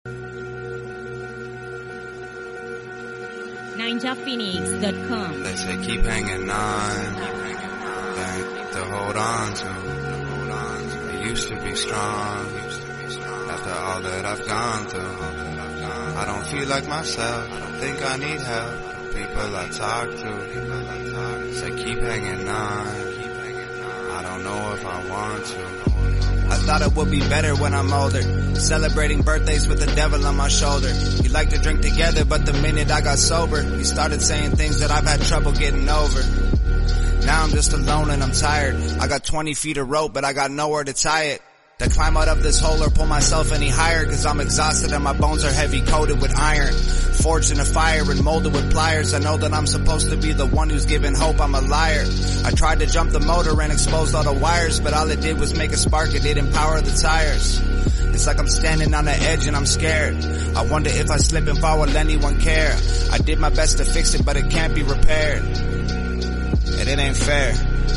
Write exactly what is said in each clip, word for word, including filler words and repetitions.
ninja phoenix dot com. They say keep hanging on, thing to hold on to. I used to be strong, after all that I've gone through. I don't feel like myself, I don't think I need help. People I talk to say keep hanging on, I don't know if I want to. I thought it would be better when I'm older, celebrating birthdays with the devil on my shoulder. We like to drink together, but the minute I got sober, he started saying things that I've had trouble getting over. Now I'm just alone and I'm tired. I got twenty feet of rope, but I got nowhere to tie it. To climb out of this hole or pull myself any higher, cause I'm exhausted and my bones are heavy coated with iron. Forged in a fire and molded with pliers. I know that I'm supposed to be the one who's giving hope, I'm a liar. I tried to jump the motor and exposed all the wires, but all it did was make a spark, it didn't power the tires. It's like I'm standing on the edge and I'm scared. I wonder if I slip and fall, will anyone care? I did my best to fix it, but it can't be repaired. And it ain't fair.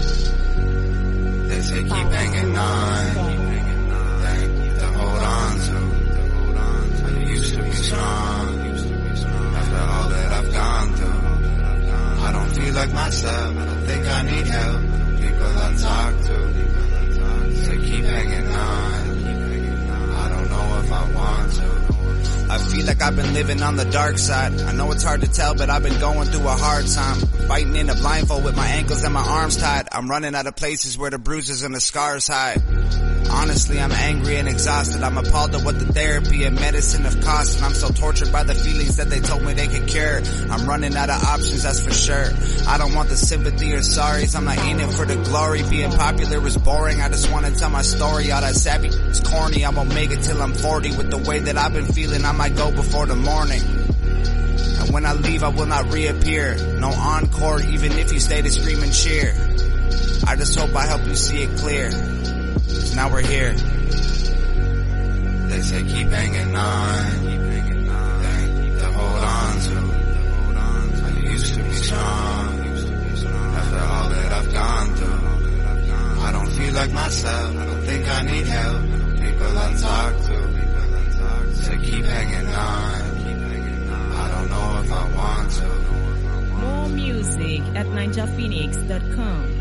They say keep hanging on, to hold on to. I used to be strong, after all that I've gone through. I don't feel like myself, I don't think I need help. People I talk to say keep hanging on, I don't know if I want to. I feel like I've been living on the dark side. I know it's hard to tell, but I've been going through a hard time. Fighting in a blindfold with my ankles and my arms tied. I'm running out of places where the bruises and the scars hide. Honestly, I'm angry and exhausted. I'm appalled at what the therapy and medicine have cost. And I'm so tortured by the feelings that they told me they could cure. I'm running out of options, that's for sure. I don't want the sympathy or sorries. I'm not in it for the glory. Being popular is boring. I just want to tell my story. All that savvy is corny. I won't make it till I'm forty. With the way that I've been feeling, I might go before the morning. And when I leave, I will not reappear. No encore, even if you stay to scream and cheer. I just hope I help you see it clear. Cause now we're here. They say keep hanging on, to hold on to. I used to be strong, after all that I've gone through. I don't feel like myself, I don't think I need help. People I talk to say keep hanging on, I don't know if I want to. More music at ninja phoenix dot com.